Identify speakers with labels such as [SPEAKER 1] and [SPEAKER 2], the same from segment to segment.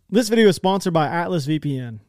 [SPEAKER 1] This video is sponsored by Atlas VPN.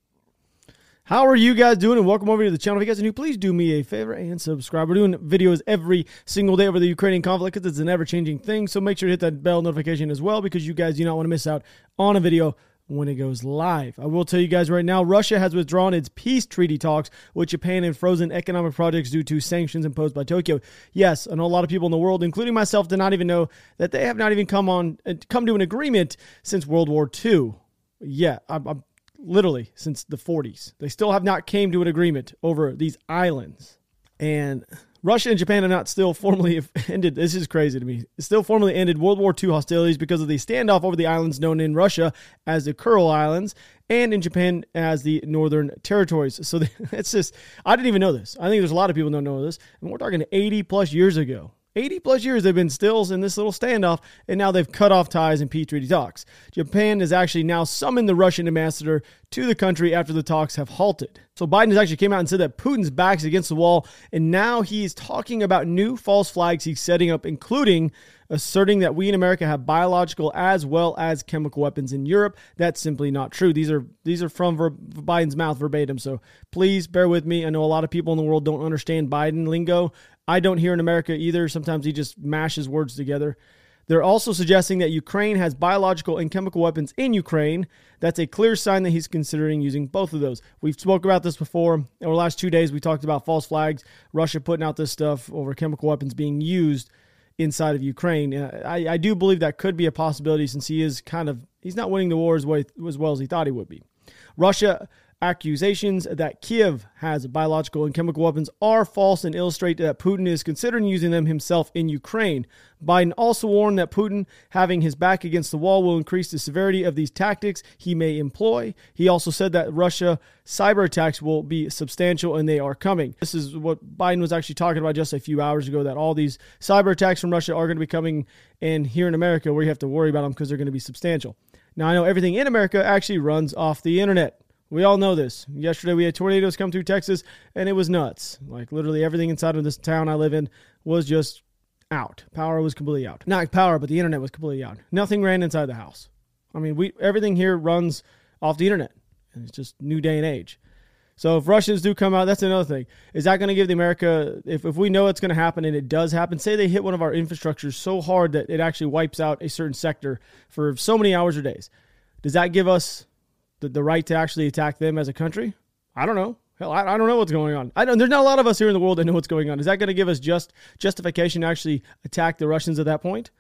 [SPEAKER 1] How are you guys doing? And welcome over to the channel. If you guys are new, please do me a favor and subscribe. We're doing videos every single day over the Ukrainian conflict because it's an ever-changing thing. So make sure to hit that bell notification as well because you guys do not want to miss out on a video when it goes live. I will tell you guys right now, Russia has withdrawn its peace treaty talks with Japan and frozen economic projects due to sanctions imposed by Tokyo. Yes, I know a lot of people in the world, including myself, did not even know that they have not even come to an agreement since World War II. Yeah, I'm literally since the 40s. They still have not came to an agreement over these islands. And Russia and Japan have not still formally ended, this is crazy to me, still formally ended World War II hostilities because of the standoff over the islands known in Russia as the Kuril Islands and in Japan as the Northern Territories. So it's just, I didn't even know this. I think there's a lot of people who don't know this. And we're talking 80 plus years ago. 80 plus years they've been still in this little standoff, and now they've cut off ties and peace treaty talks. Japan has actually now summoned the Russian ambassador to the country after the talks have halted. So Biden has actually came out and said that Putin's back's against the wall, and now he's talking about new false flags he's setting up, including asserting that we in America have biological as well as chemical weapons in Europe. That's simply not true. These are from Biden's mouth verbatim, so please bear with me. I know a lot of people in the world don't understand Biden lingo. I don't here in America either. Sometimes he just mashes words together. They're also suggesting that Ukraine has biological and chemical weapons in Ukraine. That's a clear sign that he's considering using both of those. We've spoke about this before. Over the last 2 days, we talked about false flags, Russia putting out this stuff over chemical weapons being used inside of Ukraine. I do believe that could be a possibility since he's not winning the war as well as he thought he would be. Russia accusations that Kiev has biological and chemical weapons are false and illustrate that Putin is considering using them himself in Ukraine. Biden also warned that Putin having his back against the wall will increase the severity of these tactics he may employ. He also said that Russia cyber attacks will be substantial and they are coming. This is what Biden was actually talking about just a few hours ago, that all these cyber attacks from Russia are going to be coming, and here in America we have to worry about them because they're going to be substantial. Now I know everything in America actually runs off the internet. We all know this. Yesterday we had tornadoes come through Texas, and it was nuts. Like literally everything inside of this town I live in was just out. Power was completely out. Not power, but the internet was completely out. Nothing ran inside the house. I mean, everything here runs off the internet, and it's just new day and age. So if Russians do come out, that's another thing. Is that going to give the America, if we know it's going to happen and it does happen, say they hit one of our infrastructures so hard that it actually wipes out a certain sector for so many hours or days, does that give us the right to actually attack them as a country? I don't know. Hell, I don't know what's going on. There's not a lot of us here in the world that know what's going on. Is that going to give us justification to actually attack the Russians at that point?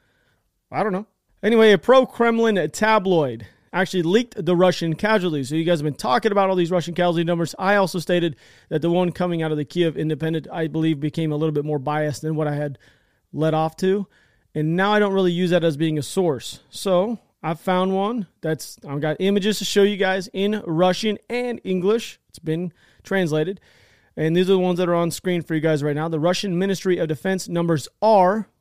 [SPEAKER 1] I don't know. Anyway, a pro-Kremlin tabloid actually leaked the Russian casualties. So you guys have been talking about all these Russian casualty numbers. I also stated that the one coming out of the Kiev Independent, I believe, became a little bit more biased than what I had led off to. And now I don't really use that as being a source. So I've found one I've got images to show you guys in Russian and English. It's been translated. And these are the ones that are on screen for you guys right now. The Russian Ministry of Defense numbers are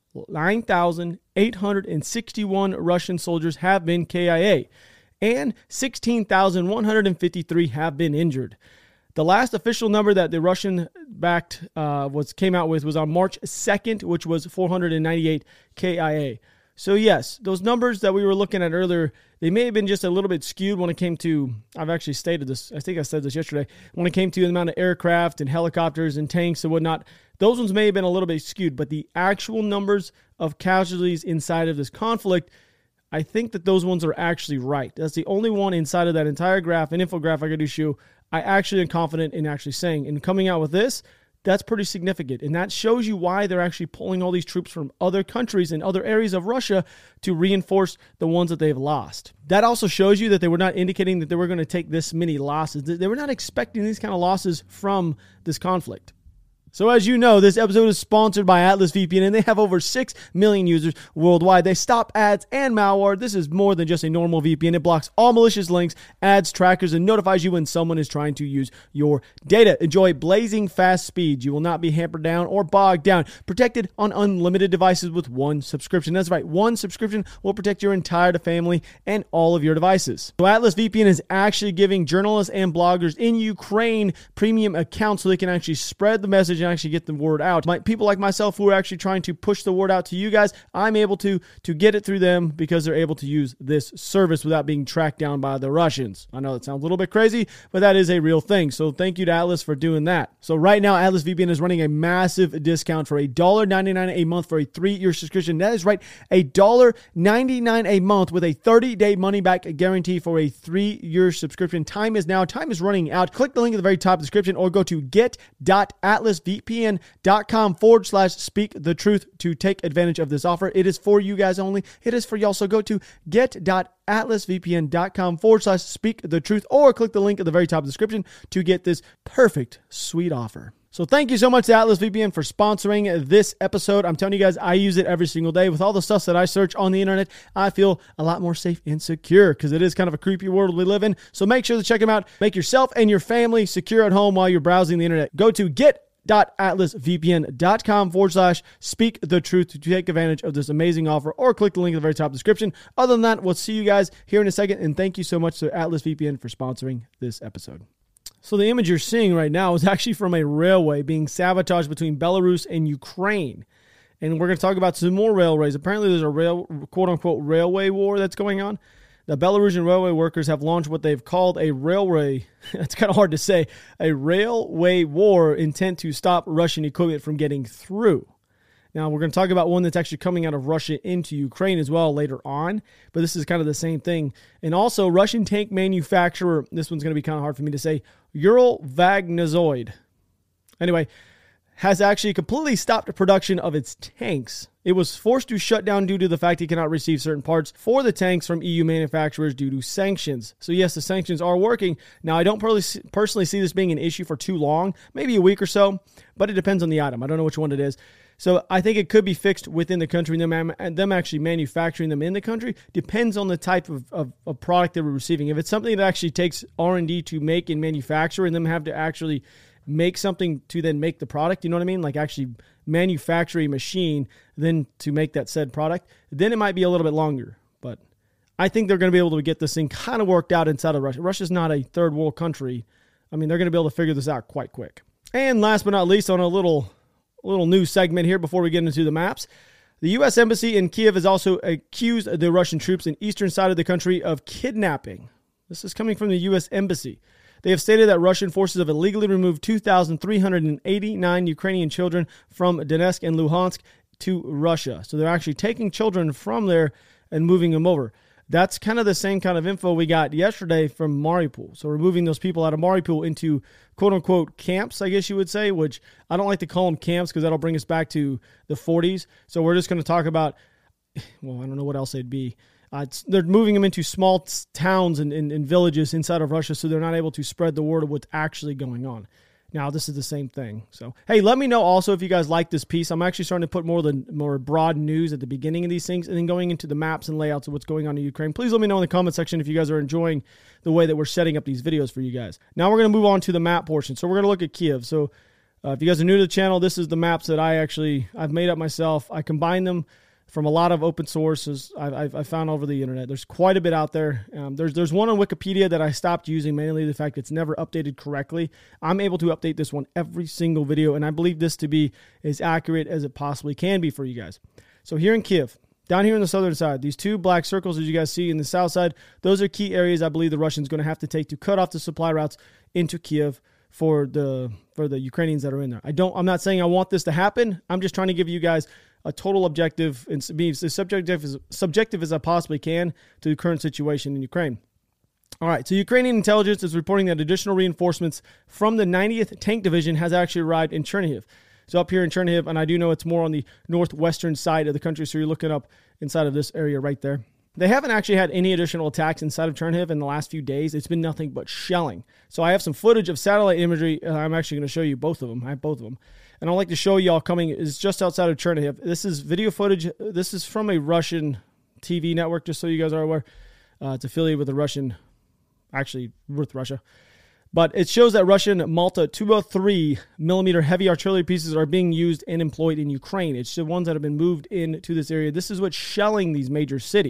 [SPEAKER 1] 9,861 Russian soldiers have been KIA, and 16,153 have been injured. The last official number that the Russian-backed came out with was on March 2nd, which was 498 KIA. So yes, those numbers that we were looking at earlier, they may have been just a little bit skewed when it came to, I've actually stated this, I think I said this yesterday, when it came to the amount of aircraft and helicopters and tanks and whatnot, those ones may have been a little bit skewed, but the actual numbers of casualties inside of this conflict, I think that those ones are actually right. That's the only one inside of that entire graph and infographic I do show I actually am confident in actually saying. And coming out with this, that's pretty significant. And that shows you why they're actually pulling all these troops from other countries and other areas of Russia to reinforce the ones that they've lost. That also shows you that they were not indicating that they were going to take this many losses. They were not expecting these kind of losses from this conflict. So as you know, this episode is sponsored by Atlas VPN, and they have over 6 million users worldwide. They stop ads and malware. This is more than just a normal VPN. It blocks all malicious links, ads, trackers, and notifies you when someone is trying to use your data. Enjoy blazing fast speeds. You will not be hampered down or bogged down. Protected on unlimited devices with one subscription. That's right, one subscription will protect your entire family and all of your devices. So Atlas VPN is actually giving journalists and bloggers in Ukraine premium accounts so they can actually spread the message and actually get the word out. People like myself who are actually trying to push the word out to you guys, I'm able to get it through them because they're able to use this service without being tracked down by the Russians. I know that sounds a little bit crazy, but that is a real thing. So thank you to Atlas for doing that. So right now, Atlas VPN is running a massive discount for $1.99 a month for a 3-year subscription. That is right, $1.99 a month with a 30-day money-back guarantee for a 3-year subscription. Time is now. Time is running out. Click the link at the very top of the description or go to get.atlasvpn.com/speak the truth to take advantage of this offer. It is for you guys only. It is for y'all. So go to get.atlasvpn.com/speak the truth or click the link at the very top of the description to get this perfect, sweet offer. So thank you so much to Atlas VPN for sponsoring this episode. I'm telling you guys, I use it every single day. With all the stuff that I search on the internet, I feel a lot more safe and secure because it is kind of a creepy world we live in. So make sure to check them out. Make yourself and your family secure at home while you're browsing the internet. Go to get.atlasvpn.com/speak the truth to take advantage of this amazing offer or click the link at the very top of the description. Other than that, we'll see you guys here in a second. And thank you so much to Atlas VPN for sponsoring this episode. So the image you're seeing right now is actually from a railway being sabotaged between Belarus and Ukraine. And we're going to talk about some more railways. Apparently there's a quote-unquote railway war that's going on. The Belarusian railway workers have launched what they've called a railway, it's kind of hard to say, a railway war intent to stop Russian equipment from getting through. Now, we're going to talk about one that's actually coming out of Russia into Ukraine as well later on, but this is kind of the same thing. And also, Russian tank manufacturer, this one's going to be kind of hard for me to say, Uralvagnazoid, anyway, has actually completely stopped the production of its tanks. It was forced to shut down due to the fact it cannot receive certain parts for the tanks from EU manufacturers due to sanctions. So yes, the sanctions are working. Now, I don't personally see this being an issue for too long, maybe a week or so, but it depends on the item. I don't know which one it is. So I think it could be fixed within the country, and them actually manufacturing them in the country depends on the type of product that we're receiving. If it's something that actually takes R&D to make and manufacture and them have to actually make something to then make the product, you know what I mean? Like actually manufacture a machine then to make that said product, then it might be a little bit longer. But I think they're going to be able to get this thing kind of worked out inside of Russia. Russia's not a third world country. I mean, they're going to be able to figure this out quite quick. And last but not least, on a little news segment here before we get into the maps, the U.S. Embassy in Kiev has also accused the Russian troops in eastern side of the country of kidnapping. This is coming from the U.S. Embassy. They have stated that Russian forces have illegally removed 2,389 Ukrainian children from Donetsk and Luhansk to Russia. So they're actually taking children from there and moving them over. That's kind of the same kind of info we got yesterday from Mariupol. So we're moving those people out of Mariupol into quote-unquote camps, I guess you would say, which I don't like to call them camps because that'll bring us back to the 40s. So we're just going to talk about, well, I don't know what else they'd be. They're moving them into small towns and villages inside of Russia so they're not able to spread the word of what's actually going on. Now, this is the same thing. So, hey, let me know also if you guys like this piece. I'm actually starting to put more broad news at the beginning of these things and then going into the maps and layouts of what's going on in Ukraine. Please let me know in the comment section if you guys are enjoying the way that we're setting up these videos for you guys. Now, we're going to move on to the map portion. So, we're going to look at Kiev. So, if you guys are new to the channel, this is the maps that I've made up myself. I combine them from a lot of open sources I've found over the internet. There's quite a bit out there. There's one on Wikipedia that I stopped using, mainly the fact it's never updated correctly. I'm able to update this one every single video, and I believe this to be as accurate as it possibly can be for you guys. So here in Kiev, down here on the southern side, these two black circles as you guys see in the south side, those are key areas I believe the Russians are going to have to take to cut off the supply routes into Kiev for the Ukrainians that are in there. I'm not saying I want this to happen. I'm just trying to give you guys a total objective and be as subjective as I possibly can to the current situation in Ukraine. All right, so Ukrainian intelligence is reporting that additional reinforcements from the 90th Tank Division has actually arrived in Chernihiv. So up here in Chernihiv, and I do know it's more on the northwestern side of the country, so you're looking up inside of this area right there. They haven't actually had any additional attacks inside of Chernihiv in the last few days. It's been nothing but shelling. So I have some footage of satellite imagery. I'm actually going to show you both of them. I have both of them. And I'd like to show y'all coming is just outside of Chernihiv. This is video footage. This is from a Russian TV network, just so you guys are aware. It's affiliated with the Russian, actually with Russia. But it shows that Russian Malta 203 millimeter heavy artillery pieces are being used and employed in Ukraine. It's the ones that have been moved into this area. This is what's shelling these major cities.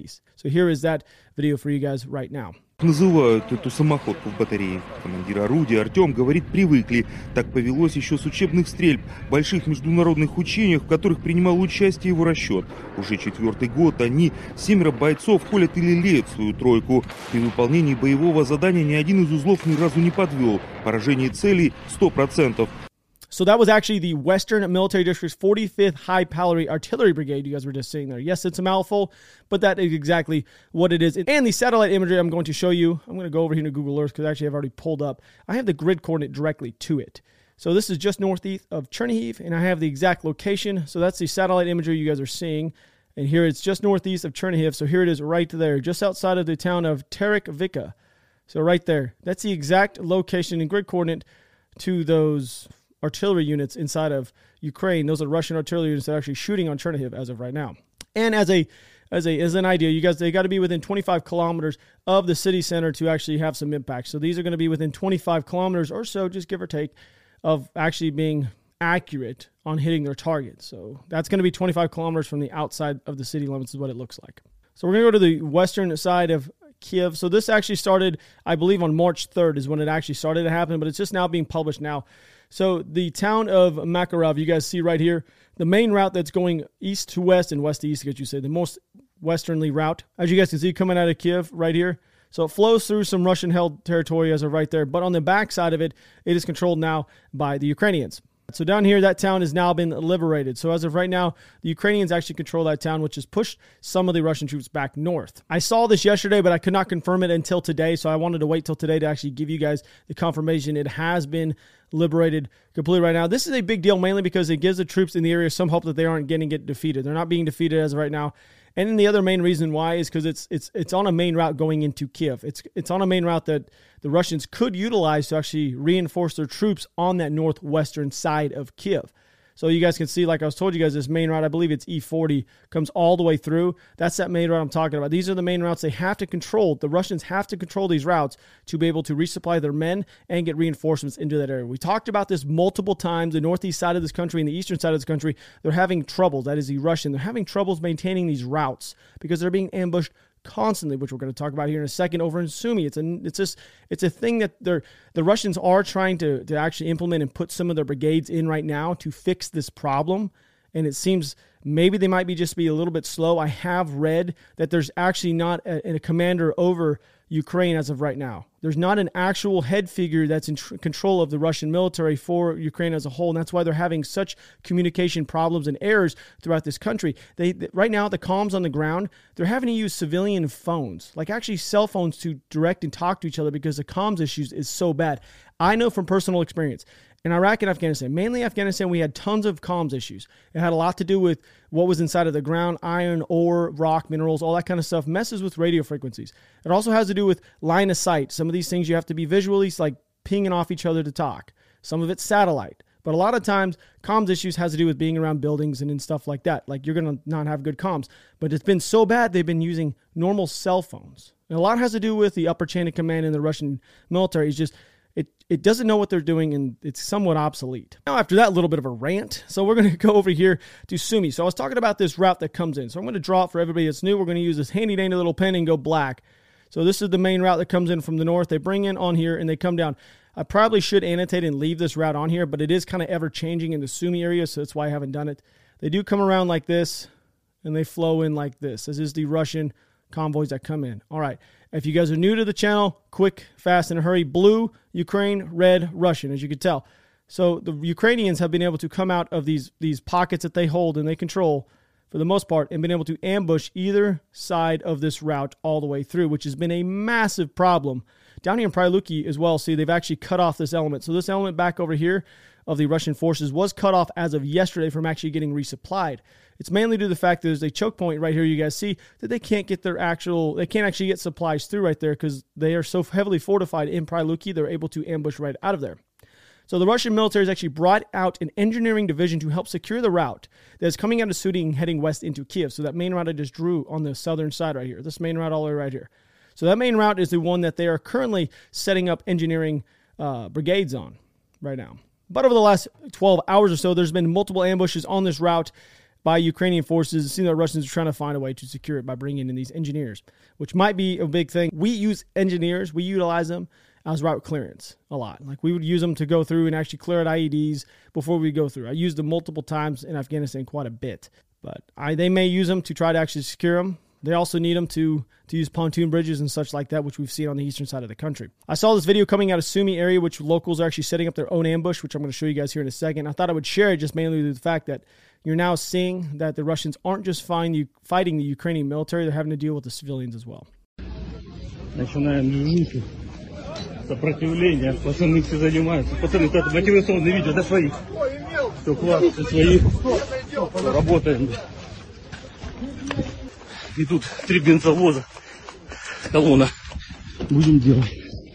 [SPEAKER 1] So here is that video for you guys right now.
[SPEAKER 2] Называют эту самоходку в батарее. Командир орудия Артем говорит, привыкли. Так повелось еще с учебных стрельб, больших международных учениях, в которых принимал участие его расчет. Уже 4-й год они, 7 бойцов, холят и лелеют свою тройку. При выполнении боевого задания ни один из узлов ни разу не подвел. Поражение целей 100%.
[SPEAKER 1] So that was actually the Western Military District's 45th High Cavalry Artillery Brigade you guys were just seeing there. Yes, it's a mouthful, but that is exactly what it is. And the satellite imagery I'm going to show you, I'm going to go over here to Google Earth because actually I've already pulled up. I have the grid coordinate directly to it. So this is just northeast of Chernihiv, and I have the exact location. So that's the satellite imagery you guys are seeing. And here it's just northeast of Chernihiv. So here it is right there, just outside of the town of Terekvika. So right there. That's the exact location and grid coordinate to those artillery units inside of Ukraine. Those are Russian artillery units that are actually shooting on Chernihiv as of right now. And as an idea, you guys, they got to be within 25 kilometers of the city center to actually have some impact. So these are going to be within 25 kilometers or so, just give or take, of actually being accurate on hitting their target. So that's going to be 25 kilometers from the outside of the city limits is what it looks like. So we're going to go to the western side of Kiev. So this actually started, I believe, on March 3rd is when it actually started to happen, but it's just now being published now. So the town of Makarov, you guys see right here, the main route that's going east to west and west to east, as you say, the most westernly route. As you guys can see, coming out of Kiev right here. So it flows through some Russian-held territory as of right there. But on the back side of it, it is controlled now by the Ukrainians. So down here, that town has now been liberated. So as of right now, the Ukrainians actually control that town, which has pushed some of the Russian troops back north. I saw this yesterday, but I could not confirm it until today. So I wanted to wait till today to actually give you guys the confirmation. It has been liberated completely right now. This is a big deal mainly because it gives the troops in the area some hope that they aren't getting defeated. They're not being defeated as of right now. And then the other main reason why is because it's on a main route going into Kiev. It's on a main route that the Russians could utilize to actually reinforce their troops on that northwestern side of Kiev. So you guys can see, like I was told you guys, this main route, I believe it's E40, comes all the way through. That's that main route I'm talking about. These are the main routes they have to control. The Russians have to control these routes to be able to resupply their men and get reinforcements into that area. We talked about this multiple times. The northeast side of this country and the eastern side of this country, they're having troubles. That is the Russian. They're having troubles maintaining these routes because they're being ambushed constantly, which we're going to talk about here in a second over in Sumy. It's a thing that the Russians are trying to actually implement and put some of their brigades in right now to fix this problem. And it seems maybe they might be a little bit slow. I have read that there's actually not a commander over Ukraine as of right now. There's not an actual head figure that's in control of the Russian military for Ukraine as a whole, and that's why they're having such communication problems and errors throughout this country. Right now, the comms on the ground, they're having to use civilian phones, like actually cell phones, to direct and talk to each other because the comms issues is so bad. I know from personal experience. In Iraq and Afghanistan, mainly Afghanistan, we had tons of comms issues. It had a lot to do with what was inside of the ground, iron, ore, rock, minerals, all that kind of stuff, messes with radio frequencies. It also has to do with line of sight. Some of these things you have to be visually, like pinging off each other to talk. Some of it's satellite. But a lot of times, comms issues has to do with being around buildings and stuff like that. Like you're going to not have good comms. But it's been so bad, they've been using normal cell phones. And a lot has to do with the upper chain of command in the Russian military. It's just, it doesn't know what they're doing, and it's somewhat obsolete. Now, after that little bit of a rant, so we're going to go over here to Sumy. So I was talking about this route that comes in. So I'm going to draw it for everybody that's new. We're going to use this handy-dandy little pen and go black. So this is the main route that comes in from the north. They bring in on here, and they come down. I probably should annotate and leave this route on here, but it is kind of ever-changing in the Sumy area, so that's why I haven't done it. They do come around like this, and they flow in like this. This is the Russian convoys that come in. All right. If you guys are new to the channel, quick, fast, in a hurry. Blue, Ukraine, red, Russian, as you can tell. So the Ukrainians have been able to come out of these pockets that they hold and they control for the most part and been able to ambush either side of this route all the way through, which has been a massive problem. Down here in Pryluki as well, see, they've actually cut off this element. So this element back over here of the Russian forces was cut off as of yesterday from actually getting resupplied. It's mainly due to the fact that there's a choke point right here you guys see that they can't actually get supplies through right there because they are so heavily fortified in Pryluki, they're able to ambush right out of there. So the Russian military has actually brought out an engineering division to help secure the route that is coming out of Sumy and heading west into Kiev. So that main route I just drew on the southern side right here, this main route all the way right here. So that main route is the one that they are currently setting up engineering brigades on right now. But over the last 12 hours or so, there's been multiple ambushes on this route by Ukrainian forces. It seems that Russians are trying to find a way to secure it by bringing in these engineers, which might be a big thing. We use engineers. We utilize them as route clearance a lot. Like, we would use them to go through and actually clear out IEDs before we go through. I used them multiple times in Afghanistan, quite a bit. But they may use them to try to actually secure them. They also need them to use pontoon bridges and such like that, which we've seen on the eastern side of the country. I saw this video coming out of Sumy area, which locals are actually setting up their own ambush, which I'm going to show you guys here in a second. I thought I would share it just mainly due to the fact that you're now seeing that the Russians aren't just fighting the Ukrainian military, they're having to deal with the civilians as well.
[SPEAKER 3] Начинаем движуху. Сопротивление. Пацаны все занимаются. Пацаны, это мотивационное видео для своих. Все, класс, для своих. Работаем. И тут 3 бензовоза. Колонна. Будем делать.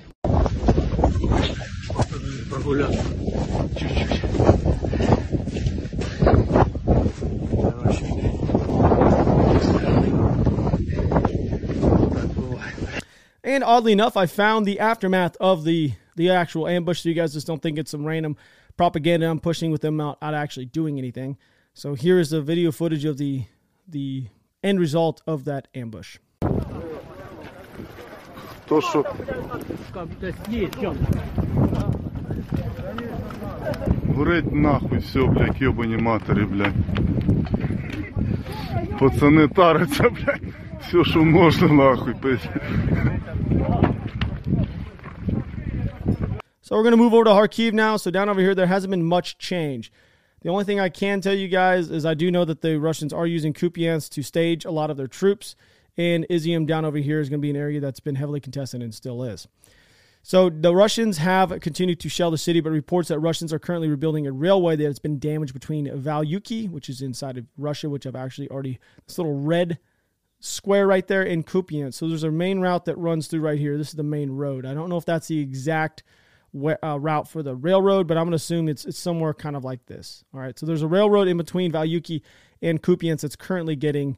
[SPEAKER 3] Прогуляться. Чуть-чуть.
[SPEAKER 1] And oddly enough, I found the aftermath of the actual ambush, so you guys just don't think it's some random propaganda I'm pushing with them out actually doing anything. So here is the video footage of the end result of that ambush.
[SPEAKER 4] То, что горить нахуй все, блядь, ебані матері, блядь. Пацани таряться, блядь, все, що можна, нахуй, пить.
[SPEAKER 1] So we're going to move over to Kharkiv now. So down over here, there hasn't been much change. The only thing I can tell you guys is I do know that the Russians are using Kupiansk to stage a lot of their troops. And Izium down over here is going to be an area that's been heavily contested and still is. So the Russians have continued to shell the city, but reports that Russians are currently rebuilding a railway that has been damaged between Valyuky, which is inside of Russia, which I've actually already, this little red square right there, in Kupiansk. So there's a main route that runs through right here. This is the main road. I don't know if that's the exact route for the railroad, but I'm going to assume it's somewhere kind of like this. All right, so there's a railroad in between Valyuky and Kupiansk that's currently getting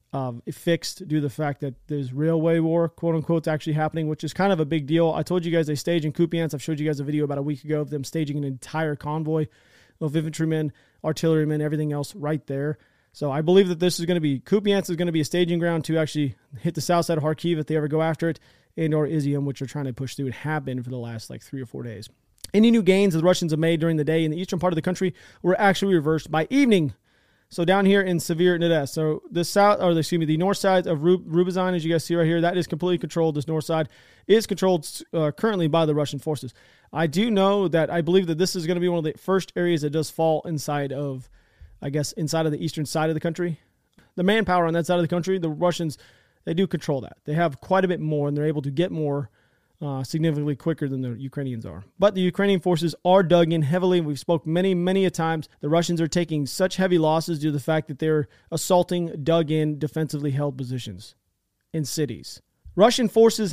[SPEAKER 1] fixed due to the fact that there's railway war, quote unquote, actually happening, which is kind of a big deal. I told you guys they stage in Kupiansk. I've showed you guys a video about a week ago of them staging an entire convoy of infantrymen, artillerymen, everything else right there. So I believe that this is going to be, Kupiansk is going to be a staging ground to actually hit the south side of Kharkiv if they ever go after it, and or Izium, which are trying to push through and have been for the last like 3 or 4 days. Any new gains the Russians have made during the day in the eastern part of the country were actually reversed by evening. So down here in Severe Nadez, so the north side of Rubizan, as you guys see right here, that is completely controlled. This north side is controlled currently by the Russian forces. I do know that I believe that this is going to be one of the first areas that does fall inside of, I guess, inside of the eastern side of the country. The manpower on that side of the country, the Russians, they do control that. They have quite a bit more, and they're able to get more significantly quicker than the Ukrainians are. But the Ukrainian forces are dug in heavily. We've spoke many a times. The Russians are taking such heavy losses due to the fact that they're assaulting dug-in, defensively held positions in cities. Russian sources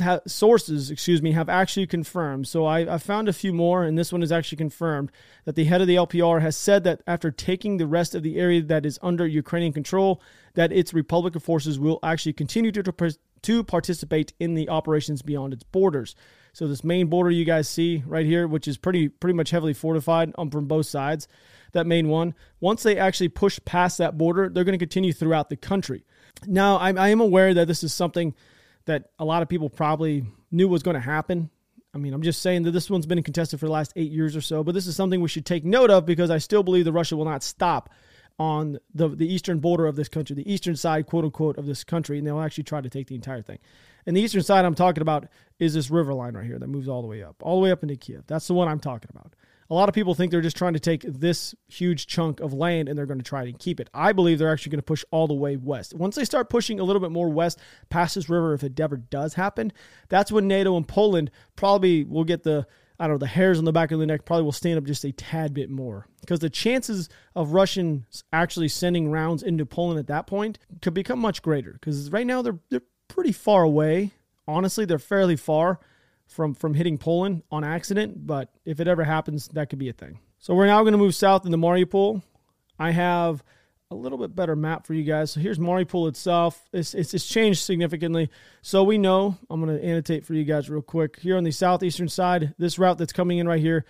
[SPEAKER 1] have actually confirmed. So I found a few more, and this one is actually confirmed, that the head of the LPR has said that after taking the rest of the area that is under Ukrainian control, that its Republican forces will actually continue to participate in the operations beyond its borders. So this main border you guys see right here, which is pretty much heavily fortified from both sides, that main one, once they actually push past that border, they're going to continue throughout the country. Now, I am aware that this is something that a lot of people probably knew was going to happen. I mean, I'm just saying that this one's been contested for the last 8 years or so, but this is something we should take note of because I still believe that Russia will not stop on the eastern border of this country, the eastern side, quote unquote, of this country, and they'll actually try to take the entire thing. And the eastern side I'm talking about is this river line right here that moves all the way up into Kiev. That's the one I'm talking about. A lot of people think they're just trying to take this huge chunk of land and they're going to try to keep it. I believe they're actually going to push all the way west. Once they start pushing a little bit more west past this river, if it ever does happen, that's when NATO and Poland probably will get the hairs on the back of the neck probably will stand up just a tad bit more. Because the chances of Russians actually sending rounds into Poland at that point could become much greater. Because right now they're pretty far away. Honestly, they're fairly far from hitting Poland on accident, but if it ever happens, that could be a thing. So we're now going to move south into Mariupol. I have a little bit better map for you guys. So here's Mariupol itself. It's changed significantly. So we know, I'm going to annotate for you guys real quick. Here on the southeastern side, this route that's coming in right here,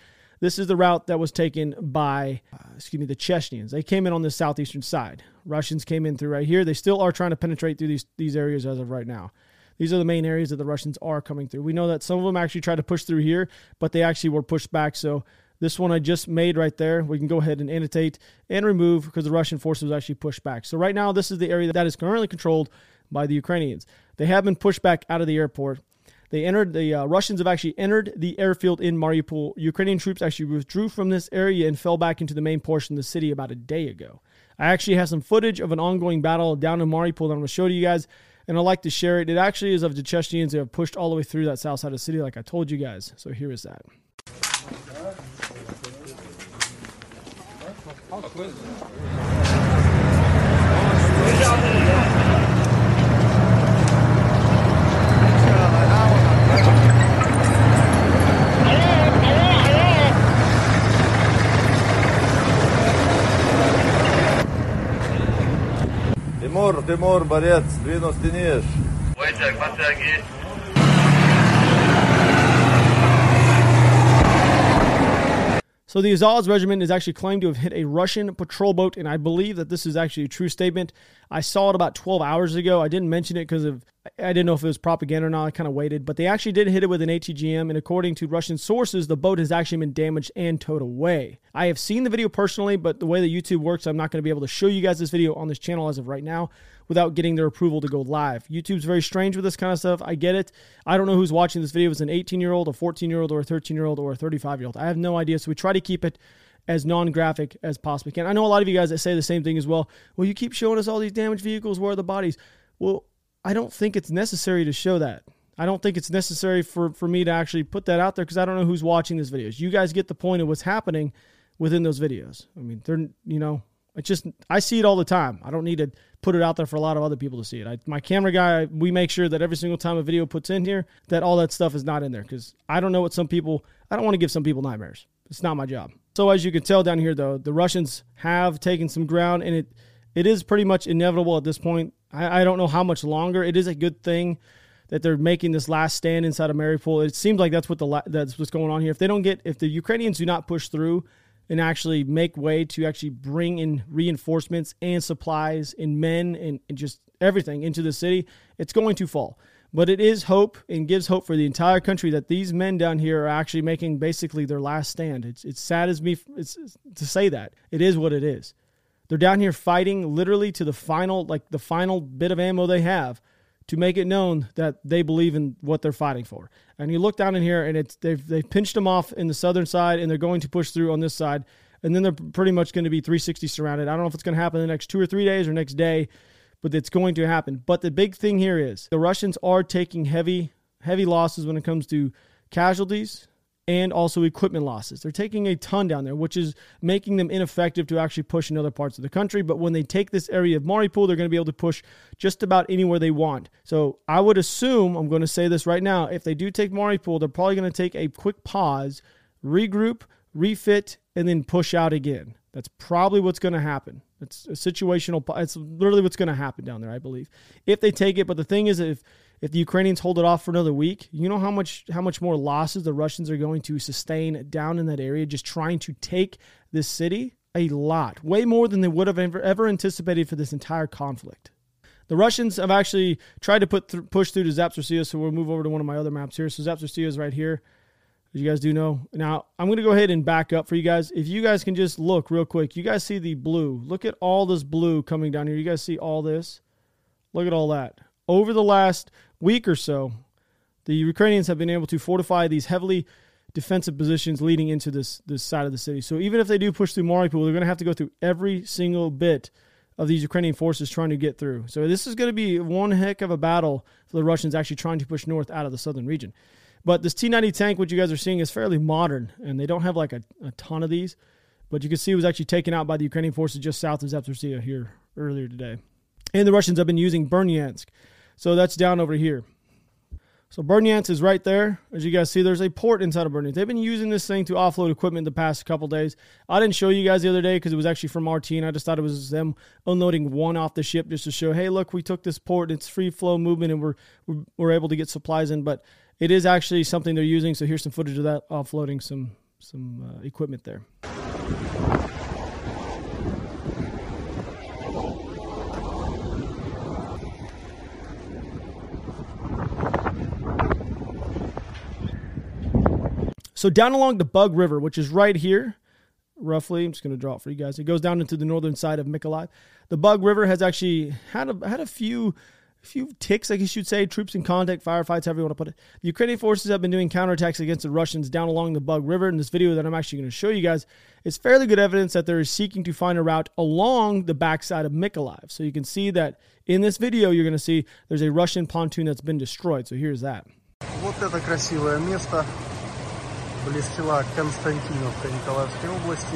[SPEAKER 1] This is the route that was taken by, the Chechens. They came in on the southeastern side. Russians came in through right here. They still are trying to penetrate through these areas as of right now. These are the main areas that the Russians are coming through. We know that some of them actually tried to push through here, but they actually were pushed back. So this one I just made right there, we can go ahead and annotate and remove because the Russian forces actually pushed back. So right now, this is the area that is currently controlled by the Ukrainians. They have been pushed back out of the airport. The Russians have actually entered the airfield in Mariupol. Ukrainian troops actually withdrew from this area and fell back into the main portion of the city about a day ago. I actually have some footage of an ongoing battle down in Mariupol that I'm going to show to you guys, and I'd like to share it. It actually is of the Chechens. They have pushed all the way through that south side of the city like I told you guys. So here is that.
[SPEAKER 5] Тимур, борец, двинув стенишь.
[SPEAKER 6] Вытяг, подтяги.
[SPEAKER 1] So the Azaz regiment is actually claimed to have hit a Russian patrol boat, and I believe that this is actually a true statement. I saw it about 12 hours ago. I didn't mention it because I didn't know if it was propaganda or not. I kind of waited. But they actually did hit it with an ATGM, and according to Russian sources, the boat has actually been damaged and towed away. I have seen the video personally, but the way that YouTube works, I'm not going to be able to show you guys this video on this channel as of right now without getting their approval to go live. YouTube's very strange with this kind of stuff. I get it. I don't know who's watching this video. If it's an 18-year-old, a 14-year-old, or a 13-year-old, or a 35-year-old. I have no idea, so we try to keep it as non-graphic as possibly can. I know a lot of you guys that say the same thing as well. Well, you keep showing us all these damaged vehicles. Where are the bodies? Well, I don't think it's necessary to show that. I don't think it's necessary for me to actually put that out there because I don't know who's watching these videos. You guys get the point of what's happening within those videos. I mean, it's just, I see it all the time. I don't need to put it out there for a lot of other people to see it. My camera guy, we make sure that every single time a video puts in here, that all that stuff is not in there because I don't know what I don't want to give some people nightmares. It's not my job. So as you can tell down here, though, the Russians have taken some ground, and it is pretty much inevitable at this point. I don't know how much longer. It is a good thing that they're making this last stand inside of Mariupol. It seems like that's what's going on here. If the Ukrainians do not push through and actually make way to actually bring in reinforcements and supplies and men and just everything into the city, it's going to fall. But it is hope and gives hope for the entire country that these men down here are actually making basically their last stand. It's sad as me to say that. It is what it is. They're down here fighting literally to the final bit of ammo they have to make it known that they believe in what they're fighting for. And you look down in here, and they've pinched them off in the southern side, and they're going to push through on this side. And then they're pretty much going to be 360 surrounded. I don't know if it's going to happen in the next 2 or 3 days or next day, but it's going to happen. But the big thing here is the Russians are taking heavy losses when it comes to casualties and also equipment losses. They're taking a ton down there, which is making them ineffective to actually push in other parts of the country. But when they take this area of Mariupol, they're going to be able to push just about anywhere they want. So I would assume, I'm going to say this right now, if they do take Mariupol, they're probably going to take a quick pause, regroup, refit, and then push out again. That's probably what's going to happen. It's a situational. It's literally what's going to happen down there, I believe, if they take it. But the thing is, if the Ukrainians hold it off for another week, you know how much more losses the Russians are going to sustain down in that area just trying to take this city? A lot. Way more than they would have ever anticipated for this entire conflict. The Russians have actually tried to push through to Zaporizhzhia, so we'll move over to one of my other maps here. So Zaporizhzhia is right here, as you guys do know. Now, I'm going to go ahead and back up for you guys. If you guys can just look real quick. You guys see the blue. Look at all this blue coming down here. You guys see all this? Look at all that. Over the last week or so, the Ukrainians have been able to fortify these heavily defensive positions leading into this side of the city. So even if they do push through Mariupol, they're going to have to go through every single bit of these Ukrainian forces trying to get through. So this is going to be one heck of a battle for the Russians actually trying to push north out of the southern region. But this T-90 tank, what you guys are seeing, is fairly modern, and they don't have like a ton of these. But you can see it was actually taken out by the Ukrainian forces just south of Zaporizhzhia here earlier today. And the Russians have been using Bernyansk. So that's down over here. So Bernyansk is right there. As you guys see, there's a port inside of Bernyansk. They've been using this thing to offload equipment the past couple days. I didn't show you guys the other day because it was actually from RT, and I just thought it was them unloading one off the ship just to show, hey, look, we took this port. It's free flow movement, and we're able to get supplies in. But it is actually something they're using. So here's some footage of that offloading some equipment there. So down along the Bug River, which is right here, roughly, I'm just going to draw it for you guys. It goes down into the northern side of Mykolaiv. The Bug River has actually had a few ticks, I guess you'd say, troops in contact, firefights, however you want to put it. The Ukrainian forces have been doing counterattacks against the Russians down along the Bug River. In this video that I'm actually going to show you guys, it's fairly good evidence that they're seeking to find a route along the backside of Mykolaiv. So you can see that in this video, you're going to see there's a Russian pontoon that's been destroyed. So here's that.
[SPEAKER 7] Вот это красивое место. Близ села Константиновка Николаевской области.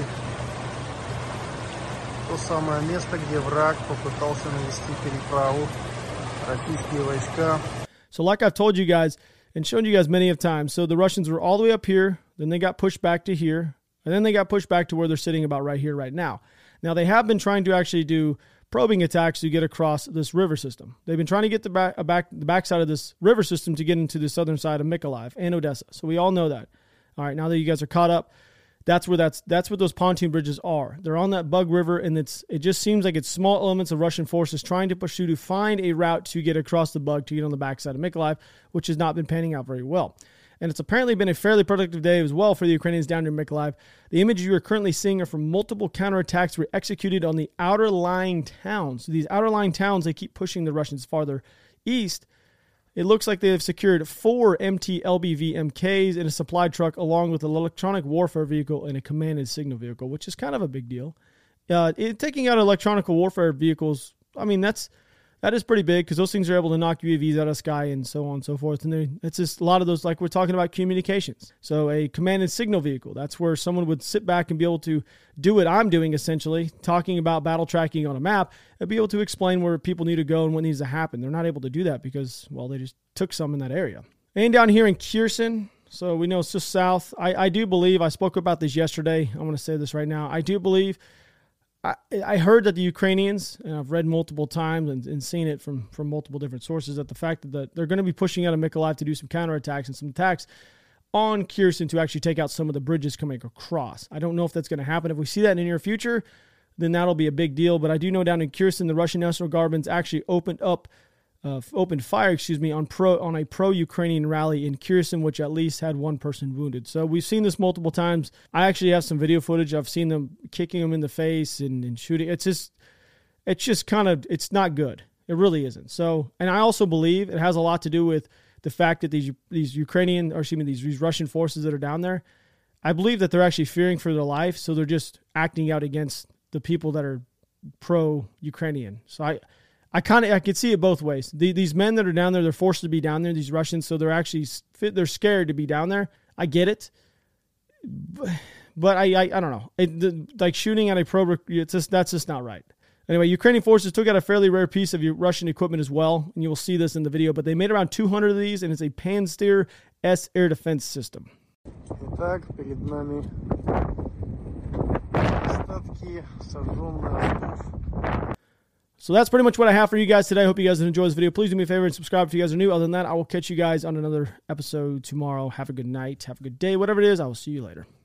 [SPEAKER 7] То самое место, где враг попытался навести переправу. Российские войска.
[SPEAKER 1] So like I've told you guys and shown you guys many of times, so the Russians were all the way up here, then they got pushed back to here, and then they got pushed back to where they're sitting about right here, right now. Now they have been trying to actually do probing attacks to get across this river system. They've been trying to get the backside of this river system to get into the southern side of Mykolaiv and Odessa. So we all know that. All right, now that you guys are caught up, that's what those pontoon bridges are. They're on that Bug River, and it just seems like it's small elements of Russian forces trying to pursue to find a route to get across the Bug to get on the backside of Mykolaiv, which has not been panning out very well. And it's apparently been a fairly productive day as well for the Ukrainians down near Mykolaiv. The images you are currently seeing are from multiple counterattacks were executed on the outer lying towns. So these outer lying towns, they keep pushing the Russians farther east. It looks like they have secured 4 MT LBV MKs in a supply truck along with an electronic warfare vehicle and a commanded signal vehicle, which is kind of a big deal. Taking out electronic warfare vehicles, I mean, that is pretty big because those things are able to knock UAVs out of the sky and so on and so forth. And it's just a lot of those, like we're talking about communications. So a commanded signal vehicle, that's where someone would sit back and be able to do what I'm doing essentially, talking about battle tracking on a map, and be able to explain where people need to go and what needs to happen. They're not able to do that because, well, they just took some in that area. And down here in Kherson, so we know it's just south. I do believe, I spoke about this yesterday, I'm going to say this right now, I do believe, I heard that the Ukrainians, and I've read multiple times and seen it from multiple different sources, that the fact that they're going to be pushing out of Mykolaiv to do some counterattacks and some attacks on Kherson to actually take out some of the bridges coming across. I don't know if that's going to happen. If we see that in the near future, then that'll be a big deal. But I do know down in Kherson, the Russian National Guardsmen actually opened fire on a pro-Ukrainian rally in Kherson, which at least had one person wounded. So we've seen this multiple times. I actually have some video footage. I've seen them kicking them in the face and shooting. It's just kind of, it's not good. It really isn't. So, and I also believe it has a lot to do with the fact that these Russian forces that are down there, I believe that they're actually fearing for their life. So they're just acting out against the people that are pro-Ukrainian. So I could see it both ways. These men that are down there, they're forced to be down there, these Russians, so they're scared to be down there. I get it. But I don't know. Like shooting at a that's just not right. Anyway, Ukrainian forces took out a fairly rare piece of Russian equipment as well, and you will see this in the video, but they made around 200 of these, and it's a Pantsir S air defense system.
[SPEAKER 7] Итак, перед нами остатки сожженных.
[SPEAKER 1] So that's pretty much what I have for you guys today. I hope you guys enjoyed this video. Please do me a favor and subscribe if you guys are new. Other than that, I will catch you guys on another episode tomorrow. Have a good night. Have a good day. Whatever it is, I will see you later.